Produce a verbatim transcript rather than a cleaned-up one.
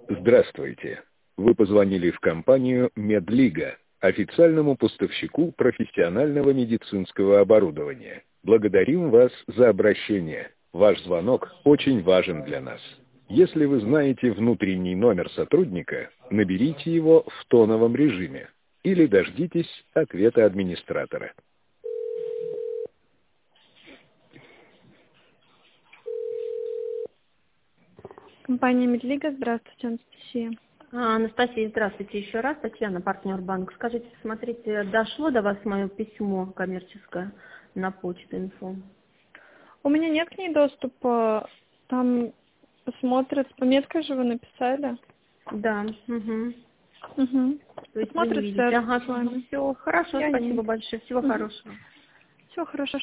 Здравствуйте. Вы позвонили в компанию «Медлига», официальному поставщику профессионального медицинского оборудования. Благодарим вас за обращение. Ваш звонок очень важен для нас. Если вы знаете внутренний номер сотрудника, наберите его в тоновом режиме или дождитесь ответа администратора. Компания «Медлига», здравствуйте, Анастасия. А, Анастасия, здравствуйте еще раз. Татьяна, партнер банк. Скажите, смотрите, дошло до вас мое письмо коммерческое на почту инфо? У меня нет к ней доступа. Там посмотрят, с пометкой же вы написали. Да. Угу. Угу. То есть вы не Посмотрят видите. Ага, с вами. все, хорошо, Я спасибо не... большое. Всего Угу. хорошего. Все хорошо.